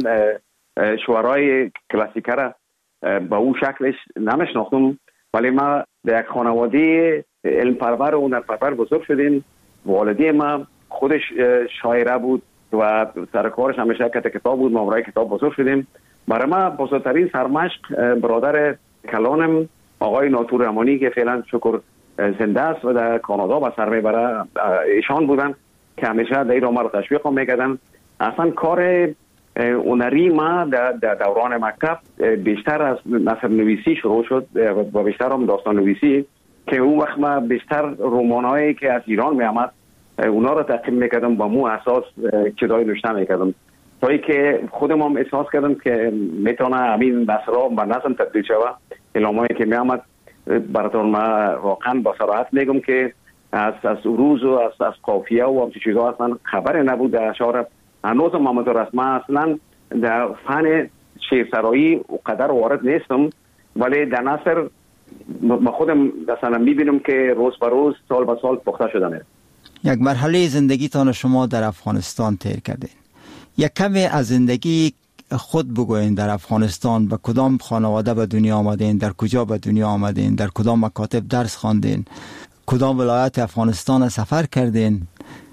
شعرهای کلاسیکه را با اون شکلش نمیشناختم، ولی ما در یک خانواده علم پرور و هنر پرور بزرگ شدیم. والدی ما خودش شاعره بود و سرکارش همیشه کتاب بود. ما برای کتاب بزرگ شدیم. برای ما بزرگترین سرمشق برادر کلانم آقای ناطور رحمانی که فعلا شکر زنده است و در کانادا با سر میبره ایشان بودن که همیشه در این ما رو تشویق میکردن. اصلا کار هنری ما در دوران مکتب بیشتر از نثر نویسی شروع شد و بیشتر هم داستان نویسی که اون وقت ما بیشتر رمانایی که از ایران می آمد اونا رو تقدیم میکردم با مو اساس چیزای نوشته میکردم تا ای که خودم هم احساس کردم که میتونه همین نثرها به نظم تبدیل شود. الهامایی که می آمد براتون ما واقعا با صراحت میگم که از عروض و از قافیه و همچین چیزها اصلا خبر نبود در اشعار. هنوز محمد رسما اصلا در فن شعرسرایی قدر وارد نیستم، ولی در نثر ما خودم مثلا میبینم که روز به روز سال به سال پخته شدنه. یک مرحله زندگیتان شما در افغانستان طی کردین. یک کمی از زندگی خود بگوین. در افغانستان به کدام خانواده به دنیا آمدین؟ در کجا به دنیا آمدین؟ در کدام مکاتب درس خواندین؟ کدام ولایت افغانستان سفر کردین؟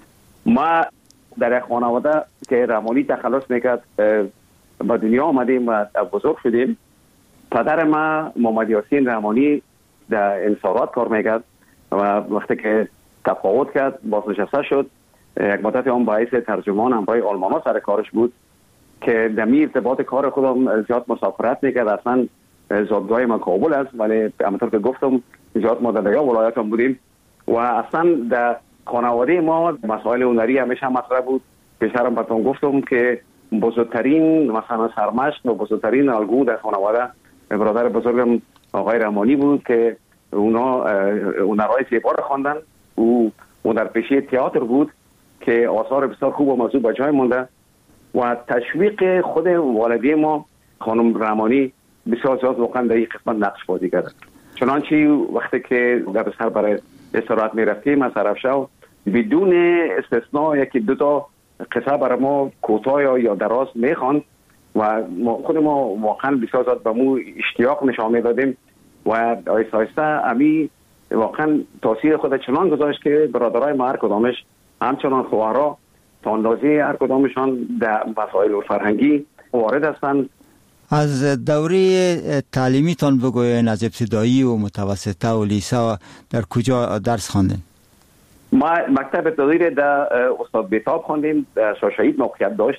ما در یک خانواده که رحمانی تخلص میکرد به دنیا آمدیم و بزرگ شدیم. پدر ما محمد یاسین رحمانی در انصارات کار میکرد و وقتی که تفاوت کرد بازنشسته شد. یک مدت هم باعث ترجمان همراه آلمانا سر کارش بود که در ارتباط کار خودم زیاد مسافرت میکرد. اصلا زادگاه ما کابل است ولی همونطور که گفتم زیاد ما در دیگر ولایت هم بودیم و اصلا در خانواده ما مسائل هنری همیشه مطرح بود. بیشترم براتون گفتم که بزرگترین مثلا سرمشق و بزرگترین الگو در خانواده برادر بزرگم آقای رحمانی بود که اونا هنرهای زیبا رو خواندن. او هنرپیشه تئاتر بود که آثار بسیار خوب و موضوع به جای مونده و تشویق خود والدی ما خانم رحمانی بسیار زیاد واقعا در این قسمت نقش بازی کرد. چنانچه وقتی که در سر برای استراحت میرفتیم از سرفشاو بدون استثناء یکی دو تا قصه برای ما کوتاه یا دراز میخواند و خود ما واقعا بسیار زیاد به مو اشتیاق نشان میدادیم و آیسته آیسته امی واقعا تاثیر خود چنان گذاشت که برادرای ما هر کدامش همچنان خواهرها تا اندازه هر کدامشان در مسائل فرهنگی وارد هستند. از دوره تعلیمیتان بگوین. از ابتدایی و متوسطه و لیسه در کجا درس خواندین؟ ما مکتب ابتدایی در استاد بیتاب خواندیم. در شاه شهید موقعیت داشت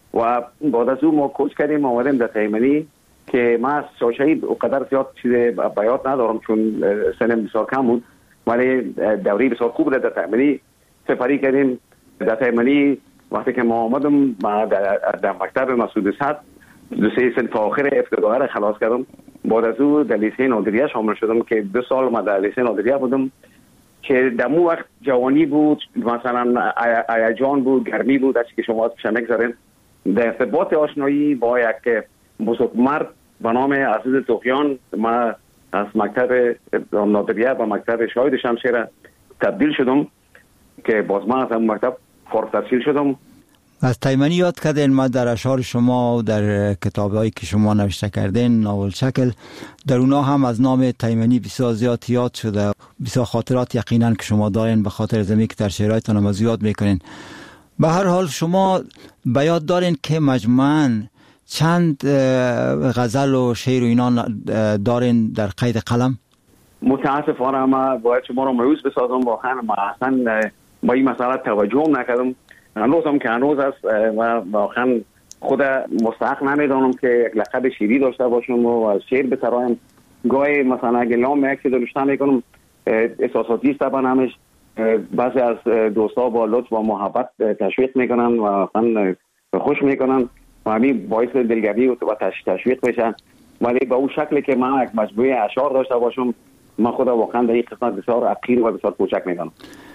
و بعد از او ما کوچ کردیم آمدیم در تیمنی که ما از شاشه‌ای اونقدر زیاد چیز بیات ندارم چون سنم بسیار کم بود، ولی دوری بسیار خوب در تیمنی سپری کردیم. در تیمنی وقتی که ما آمدم در مکتب مسعود صدر 2 صنف آخر ابتدایی را خلاص کردم. بعد از او در لیسه نادریه شامل شدم که 2 سال ما در لیسه نادریه بودم که در اون وقت جوانی بود، مثلا هیجان بود، گرمی بود، از که شما پیش نگذارین. در ارتباط آشنایی با یک بزرگمرد به نام عزیز توخیان ما از مکتب نادریه و مکتب شاهد شمشیر تبدیل شدم که باز من از اون مکتب فارغ التحصیل شدم. از تیمنی یاد کردین، ما در اشعار شما و در کتاب‌هایی که شما نوشته کردین ناول شکل در اونا هم از نام تیمنی بسیار زیاد یاد شده، بسیار خاطرات یقینا که شما دارین به خاطر زمین که در شعرهایتان هم زیاد میکنین. به هر حال شما به یاد دارین که مجموعاً چند غزل و شعر و اینا دارین در قید قلم؟ متاسفانه ما باید شما رو مایوس بسازم، واقعا ما اصلا با این مسئله توجه نکردم. هنوزم که هنوز است و واقعا خود مستحق نمیدانم که یک لقب شیری داشته باشم و از شعر بسرایم. گاهی مثلا اگه لام یک چیز رو میکنم احساساتی است بنامش، بعضی از دوستا با لطف و محبت تشویق میکنن و واقعا خوش میکنن و همین باعث دلگرمی و تشویق میشن. ولی با اون شکلی که من یک مجموعه اشعار داشته باشم من خود واقعا در این قسمت بسیار حقیر و بسیار کوچک میدانم.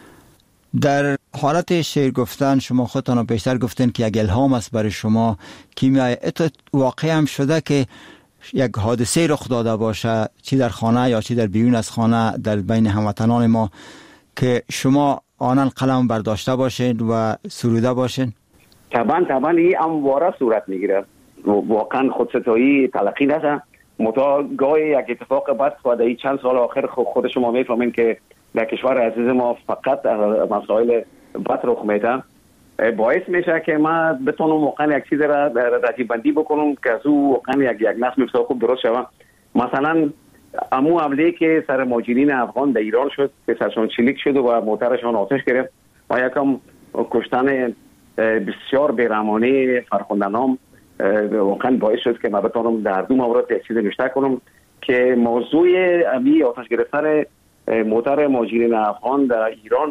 در حالت شعر گفتن شما خودتان بیشتر گفتین که یک الهام است برای شما کیمیای واقعی هم شده که یک حادثه رخ داده باشه، چی در خانه یا چی در بیرون از خانه در بین هموطنان ما، که شما آنان قلم برداشته باشین و سروده باشین؟ طبعا این امواره صورت میگیره، واقعا خودستایی تلقی نشه. گاهی یک اتفاق بد و در چند سال آخر خود شما میفهمین که در کشور عزیز ما فقط مسائل بد رخ میده، باعث میشه که ما بتونم واقعا یک چیز را رتیب بندی بکنم که از او واقعا یک نظم بسیار خوب درست شود. مثلا امو حمله که سر مهاجرین افغان در ایران شد که سرشان چلیک شد و موترشان آتش گرفت و یکم کشتن بسیار بیرحمانه فرخنده‌نام واقعا باعث شد که من بتونم در 2 مورد یک چیز نوشته کنم که موضوع امی آتش گرفتن موتر مهاجرین افغان در ایران،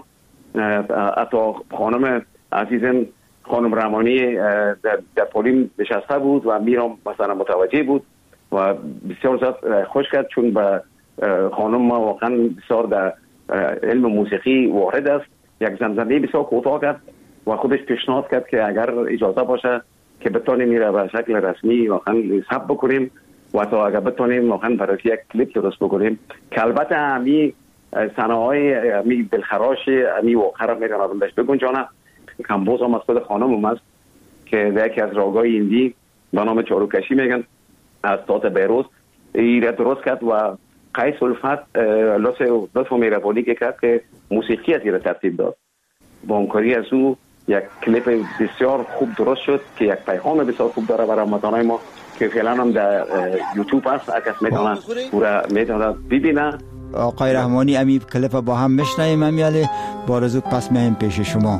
حتی خانم عزیزم خانم رحمانی در پولیم نشسته بود و میرم مثلا متوجه بود و بسیار زیاد خوش کرد چون به خانم ما واقعا بسیار در علم موسیقی وارد است. یک زمزمه بسیار کوتاه کرد و خودش پیشنهاد کرد که اگر اجازه باشه که بتونیم میره به شکل رسمی واقعا ثبت بکنیم و تا اگر بتونیم واقعا برای یک کلیپ درست بکنیم که البته همی صنایع همی دلخراش همی واقعا را میتونم آدمش بگنجانه. کمبوز هم از خود خانم هم است که در یکی از راگای هندی به نام چاروکشی میگن از تات بیروز ایره درست کرد و قیس الفت لطف و مهربانی که کرد که موسیقی از ایره ترتیب داد. با همکاری از او یک کلیپ بسیار خوب درست شد که یک پیغام بسیار خوب داره برای هموطنان ما که فعلا هم در یوتیوب هست، اگر میتونن پورا میتونن ببینن. آقای رحمانی امی کلیپ با هم میشنویم امیاله بارزو پس میایم پیش شما.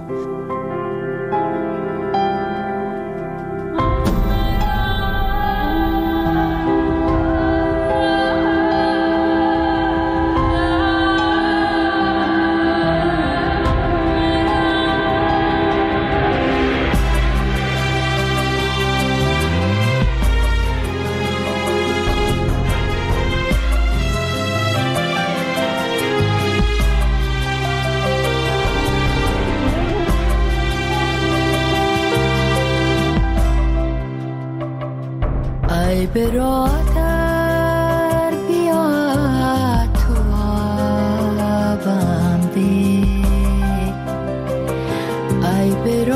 برادر بیا تو آبم ده، ای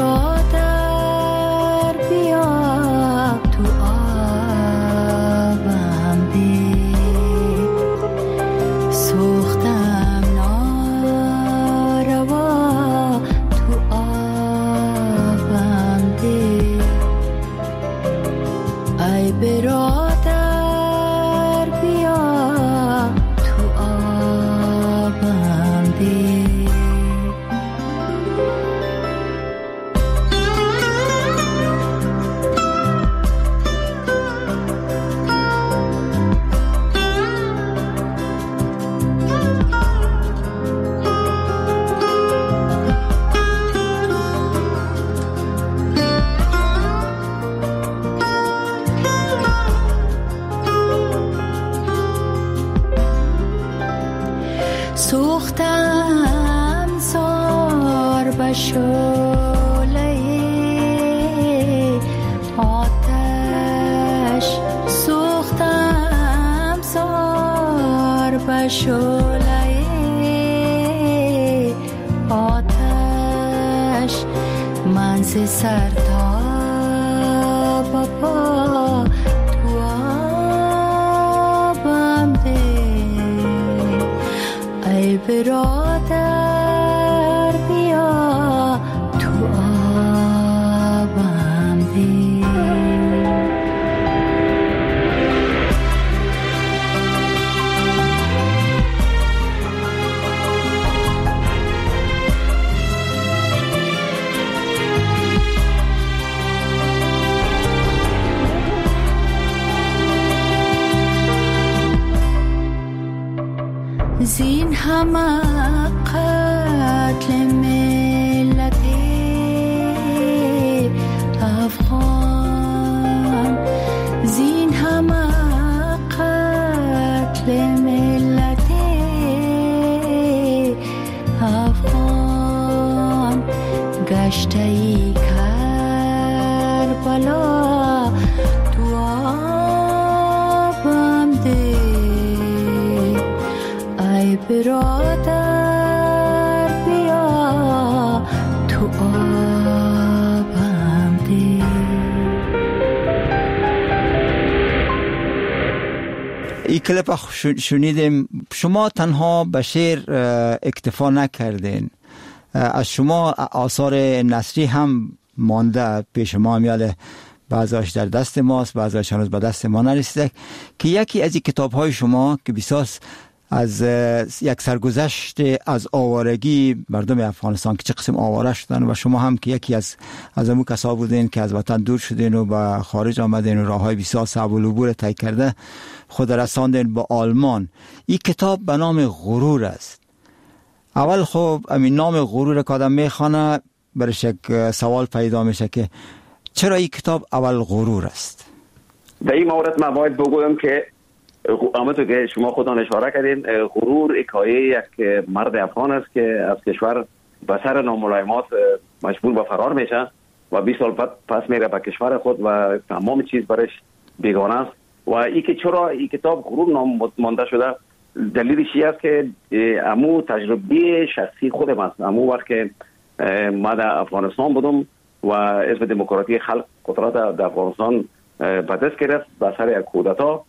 برادر بیا تو آبم ده، سوختم ناروا تو آبم ده، ای برادر شعله آتش من ز سر تا پا تو آبم ده ای برادر بیا تو آبم ده. زین همه قتل ملت افغان، زین همه قتل ملت افغان، گشته ای کربلا تو آبم ده ای برادر بیا تو آبم ده. این کلیپ شنیدیم. شما تنها به شعر اکتفا نکردین، از شما آثار نثری هم مانده پیش ما، هم یاد بعضیش در دست ماست، بعضیش هنوز به دست ما نرسیده، که یکی از این کتاب‌های شما که بسیار از یک سرگذشت از آوارگی مردم افغانستان که چه قسم آواره شدن و شما هم که یکی از امو کسا بودین که از وطن دور شدین و به خارج آمدین و راههای بسیار صعب العبور طی کرده خود رساندین به آلمان. این کتاب به نام غرور است. اول خب همین نام غرور که آدم میخوانه برش یک سوال پیدا میشه که چرا این کتاب اول غرور است؟ در این مورد من باید بگویم که همونطور که شما خودتان اشاره کردین، غرور حکایه یک مرد افغان است که از کشور به سر ناملایمات مجبور به فرار میشه و 20 سال پس میره به کشور خود و تمام چیز برش بیگانه است. و این که چرا این کتاب غرور نام مانده شده، دلیلش این است که امو تجربه شخصی خودم است. امو وقت که ما در افغانستان بودم و حزب دموکراتی خلق قدرت در افغانستان به دست گرفت به سر یک کودتا،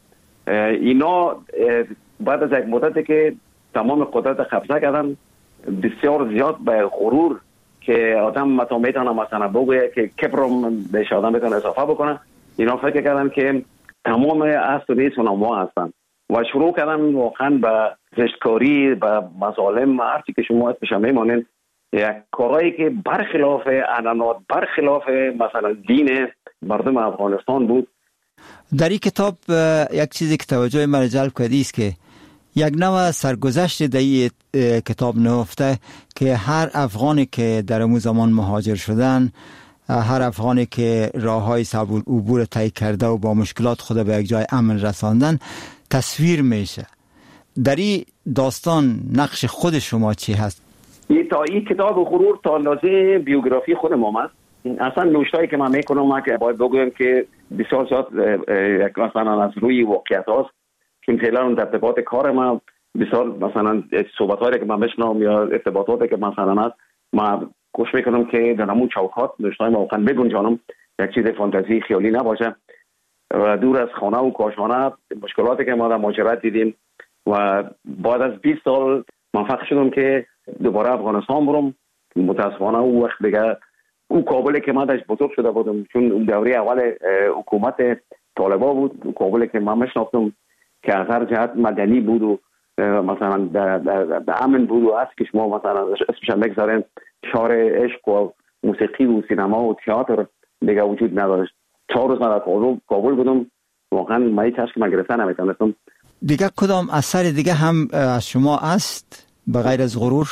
اینا بعد از یک مدتی که تمام قدرت قبضه کردن، بسیار زیاد به غرور که آدم متا میتونه مثلا بگویه که کبرم بهش آدم میتونه اضافه بکنه، اینا فکر کردن که تمام اصل و نیست اونها هستن و شروع کردن واقعا به زشتکاری، به مظالم، هرچی که شما اسمش میمانین، یک کارهایی که برخلاف عنعنات، برخلاف مثلا دین مردم افغانستان بود. در این کتاب یک چیزی که توجه من جلب کردی است که یک نوع سرگذشت در این کتاب نهفته که هر افغانی که در اون زمان مهاجر شدن، هر افغانی که راههای صعب العبور طی کرده و با مشکلات خود به یک جای امن رساندن تصویر میشه. در این داستان نقش خود شما چی هست؟ این کتاب غرور تا اندازه بیوگرافی خود ما است. اصلا نوشتایی که من میکنم که باید بگویم که بسیار زیاد مثلا از روی واقعیت هاست، چون فعلا در ارتباط کار ما بسیار مثلا صحبت‌هایی که من بشنوم یا ارتباطاتی که مثلا هست، ما کوشش میکنم که در همون چوکات نوشتای ما واقعا بگنجانم، یک چیز فانتزی خیالی نباشه و دور از خانه و کاشانه. مشکلاتی که ما در مهاجرت دیدیم و بعد از 20 سال موفق شدم که دوباره افغانستان برم. متاسفانه اون وقت دیگه اون کابلی که من داشت بزرگ شده بودم، چون اون دوره اول حکومت طالبا بود، اون کابلی که من میشناختم که از هر جهت مدنی بود و مثلا در امن بود و هست که شما مثلا اسمش بگذارین شهر عشق و موسیقی و سینما و تئاتر دیگه وجود نداشت. 4 روز من در کابل بودم، واقعا من هیچ چیزی من گرفتن نمیتونستم. دیگه کدام اثر دیگه هم از شما است به غیر از غرور؟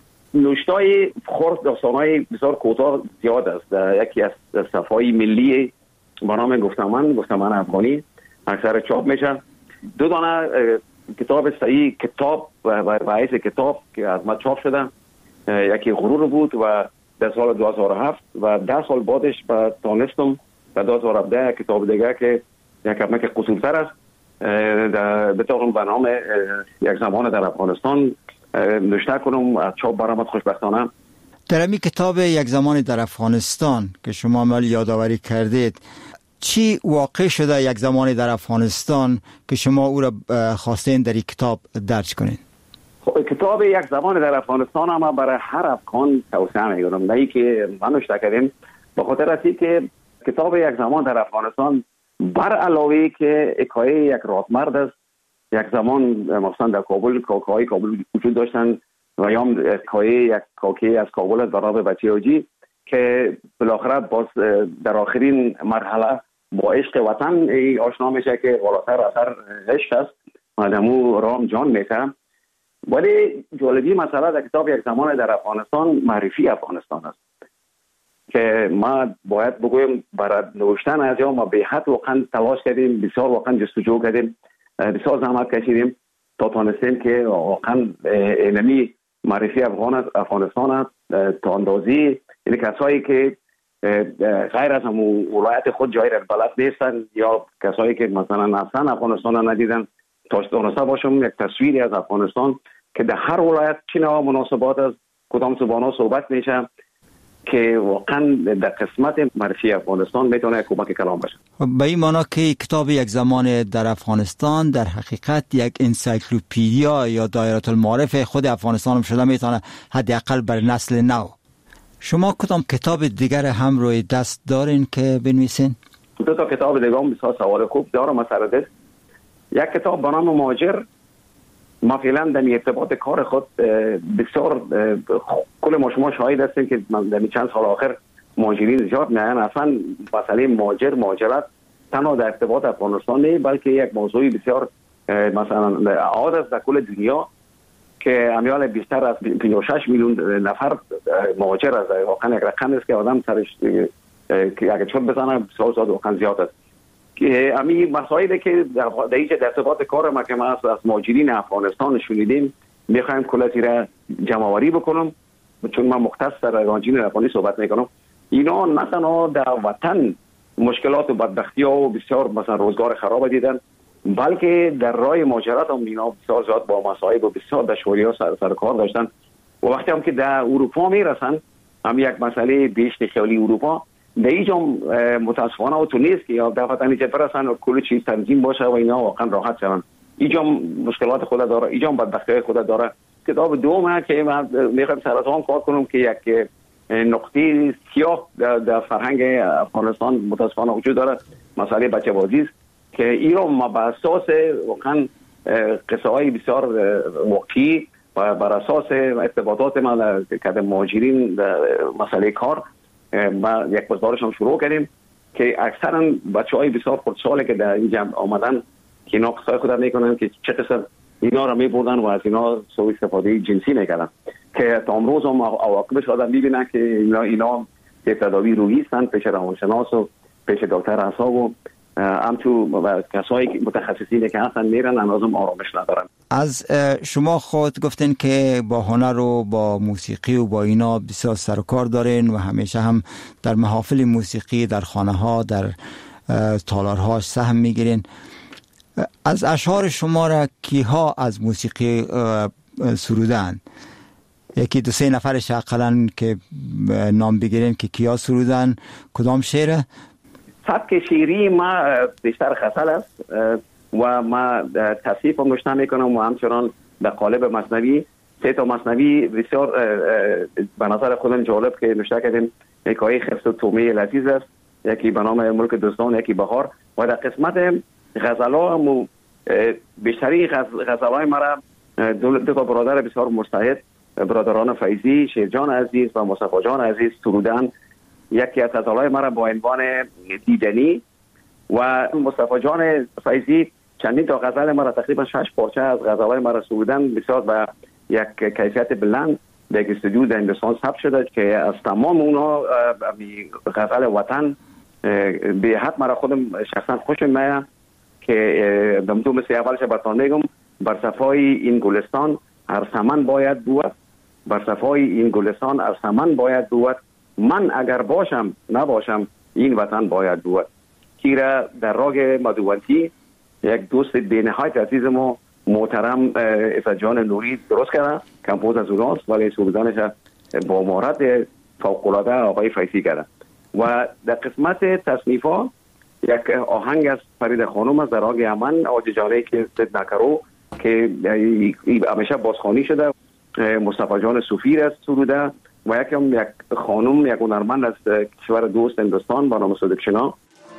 نوشتای خرد داستانای بسیار کوتاه زیاد است. یکی از صفحه‌های ملی با نام گفتمان افغانی اکثر چاپ میشه. 2 دانه کتاب صحیح کتاب و حیث کتاب که از ما چاپ شده، یکی غرور بود و در سال 2007 و 10 سال بعدش تانستم در 2017 کتاب دیگه که یک کمک قصورتر است بتوانم به نام یک زمان در افغانستان نوشته کنم. از چاپ برآمد خوشبختانه. در این کتاب یک زمان در افغانستان که شما مال یادآوری کردید، چی واقع شده یک زمان در افغانستان که شما او را خواستین در این کتاب درج کنید؟ کتاب یک زمان در افغانستان اما برای هر افغان توصیه میکنم، نه ای که من نوشته کردیم، به خاطر است که کتاب یک زمان در افغانستان بر علاوه که حکایه یک رادمرد است. یک زمان مثلا در کابل کاکهای کابل وجود داشتن و یا حکایه یک کاکی از کابل است برای بچیاجی که بالاخره باز در آخرین مرحله با عشق وطن آشنا میشه که بالاتر اثر عشق است و دمو رام جان میکنم. ولی جالبی مسئله در کتاب یک زمان در افغانستان معرفی افغانستان است که ما باید بگویم برای نوشتن از یا ما به حد واقعا تلاش کردیم، بسیار واقعا جستجو کردیم، بسیار زحمت کشیدیم تا تانستیم که واقعا علمی معرفی افغانستان است تا اندازی. یعنی کسایی که غیر از همون ولایت خود جایی را بلد نیستن یا کسایی که مثلا اصلا افغانستان را ندیدن تا تانسته باشم یک تصویری از افغانستان که در هر ولایت چه نوع مناسبات از کدام زبان‌ها صحبت میشه که واقعا در قسمت معرفی افغانستان میتونه کمک کلام باشه. به این معنی که کتاب یک زمان در افغانستان در حقیقت یک انسایکلوپدیا یا دایره المعارف خود افغانستان هم شده میتونه، حداقل بر نسل نو. شما کدام کتاب دیگر هم روی دست دارین که بنویسین؟ دو تا کتاب دیگه هم بسیار سوال خوب دارم مسئله دست. یک کتاب به نام مهاجر، ما فعلا در ارتباط کار خود بسیار کل ما شما شاهد هستیم که در چند سال آخر مهاجرین زیاد میان. اصلا مسئله مهاجرت تنها در ارتباط افغانستان نه بلکه یک موضوعی بسیار مثلا عادت است در کل دنیا که امیال بیشتر از 56 میلیون نفر مهاجر است. واقعا یک رقم است که آدم سرش که اگه چون بزنه بسیار واقعا زیاد است. که امی مسائلی که در اینجا در ارتباط کار ما که ما از مهاجرین افغانستان شنیدیم میخوایم کلاتی را جمع آوری بکنم، چون من مختص در مهاجرین افغانی صحبت میکنم. اینا نه تنها در وطن مشکلات و بدبختی ها و بسیار مثلا روزگار خراب دیدن، بلکه در راه مهاجرت هم اینا بسیار زیاد با مصائب و بسیار دشواری ها سر کار داشتن و وقتی هم که در اروپا میرسن هم یک مسئله بیشتر خیلی اروپا در اینجا متاسفانه و تو نیست که یا دفعتا اینجا برسن و کل چیز تنظیم باشه و اینا واقعا راحت شون. اینجا مشکلات خود داره، اینجا بدبختی خود داره. کتاب دومه که من میخوام سر از آن کار کنم که یک نقطه سیاه در فرهنگ افغانستان متاسفانه وجود داره، مسئله بچه بازی است که ایران ما بر اساس واقعا قصه های بسیار واقعی و بر اساس ارتباطات ما که مهاجرین مسئله کار ما یک بازارش هم شروع کردیم که اکثرا بچه‌های بسیار خردساله که در اینجا آمدن که اینا قصه خود میکنن که چه قصه اینا رو میبردن و از اینا سوء استفاده جنسی میکردن که تا امروز هم عواقبش آدم میبینن که اینا که تداوی روحی هستن پیش روانشناس و پیش دکتر اعصاب و همچون کسایی که متخصصینه که هستن میرن لازم آرامش ندارن. از شما خود گفتین که با هنر و با موسیقی و با اینا بسیار سر و کار دارین و همیشه هم در محافل موسیقی در خانه ها در تالارها سهم میگیرین. از اشعار شما را کیها از موسیقی سرودن؟ یکی دو سه نفرش اقلا که نام بگیرین که کیا سرودن، کدام شعره؟ سبک شعری ما بیشتر غزل است و ما تصحیف هم نوشته میکنم و همچنان در قالب مثنوی. سه تا مثنوی بسیار به نظر خودم جالب که نوشته کردیم. حکایه خرس و تومه لذیذ است، یکی به نام ملک دوستان، یکی بهار. و در قسمت غزل‌ها هم بیشتری غزل‌های مرا دو تا برادر بسیار مجتهد، برادران فیضی، شیرجان عزیز و مصطفی جان عزیز سرودن. یکی از غزل‌های مرا با عنوان دیدنی و مصطفی جان فیضی چندین تا غزل مرا تقریبا 6 پارچه از غزل‌های مرا سرودن بسیار با یک کیفیت بلند در استودیو در هندوستان ثبت شده که از تمام اونا غزل وطن به حد مرا خودم شخصا خوشم میاد که دمتو مثل اولش براتون میگم: بر صفای این گلستان هر سمن باید بود، بر صفای این گلستان هر سمن باید بود، من اگر باشم نباشم این وطن باید بود. کیرا در راگ مدوانتی یک دوست بی‌نهایت عزیز ما محترم عزت جان نوری درست کردن، کمپوز از اوناست ولی سوزانش با مهارت فوق‌العاده آقای فیضی کردن. و در قسمت تصنیف‌ها یک آهنگ از فرید خانم از در آگ یمن آججانه که زد نکرو که همیشه بازخوانی شده، مصطفی جان صوفی است سروده و یک خانم یک هنرمند از کشور دوست هندوستان با نام صدق شنا.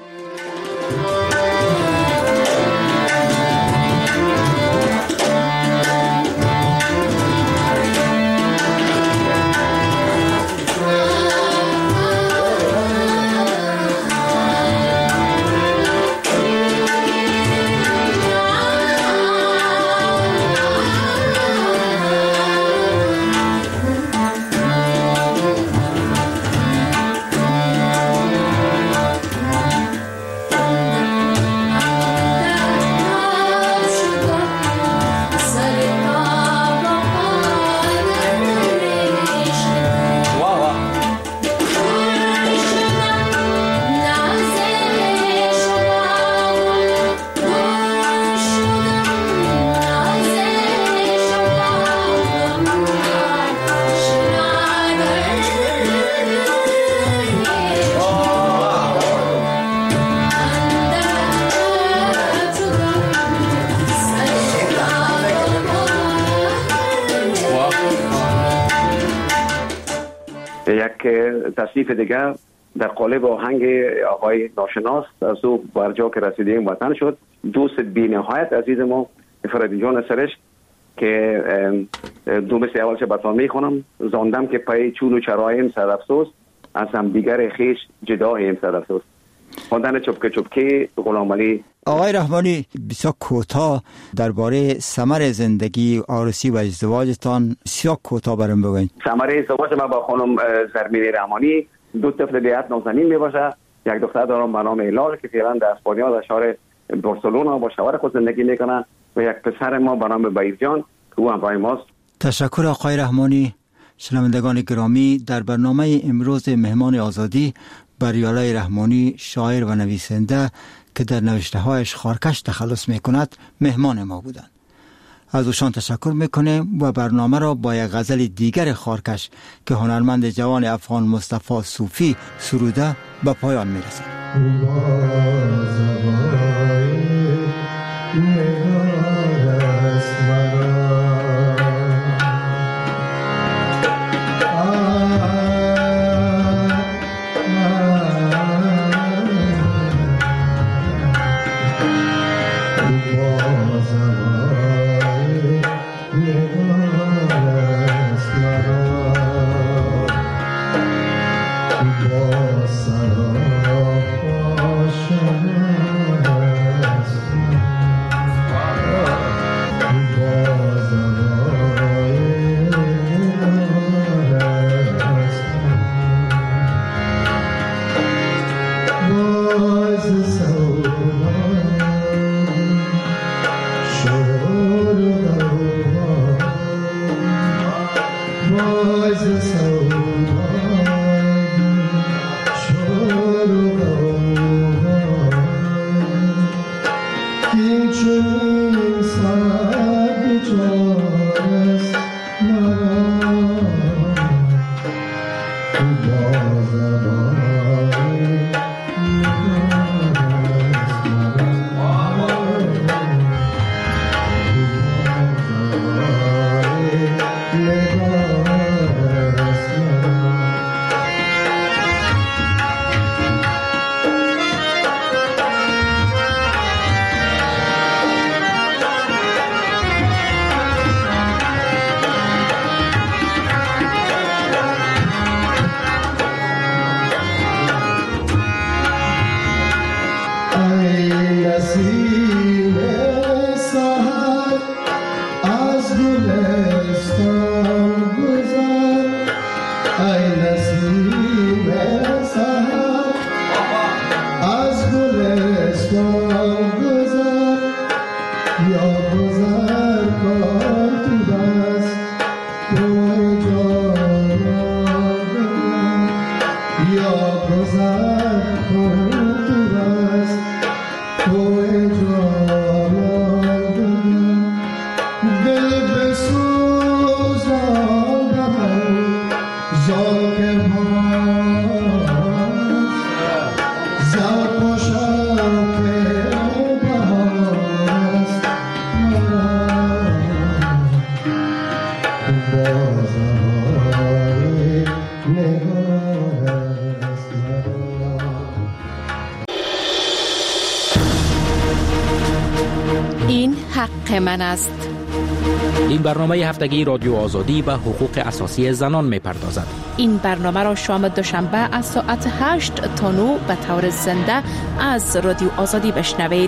تصنیف دیگر در قالب آهنگ آقای ناشناس از او برجا که رسیدیم وطن شد، دوست بی‌نهایت عزیز ما فرید جان سرش که دو مثل اول چه بطان میخونم زاندم که پای چون و چرایم صد افسوس از هم دیگر خیش جدایم صد افسوس. خواندن چپکه چپکه غلام علی. آقای رحمانی بسیار کوتاه درباره ثمر زندگی عروسی و ازدواجتان بسیار کوتاه برام بگوین. ثمر ازدواج من با خانم زرمین رحمانی 2 طفل بیعت نازنین میباشه. یک دختر دارم به نام ایلال که فعلا در اسپانیا در شهر بارسلونا با شوهر خود زندگی میکنه و یک پسر ما به نام بایرجان که او همراه ماست. تشکر آقای رحمانی. شنوندگان گرامی، در برنامه امروز مهمان آزادی بریالای رحمانی، شاعر و نویسنده که در نوشته‌هایش خارکش تخلص می‌کند مهمان ما بودند. از اوشان تشکر می‌کنیم و برنامه را با یک غزل دیگر خارکش که هنرمند جوان افغان مصطفی صوفی سروده به پایان می‌رسانیم. Poe حق من است. این برنامه هفتگی رادیو آزادی به حقوق اساسی زنان می‌پردازد. این برنامه را شام دوشنبه از ساعت 8 تا 9 به طور زنده از رادیو آزادی بشنوید.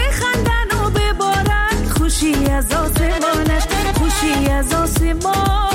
خوشی از آسمانش، خوشی از آسمان.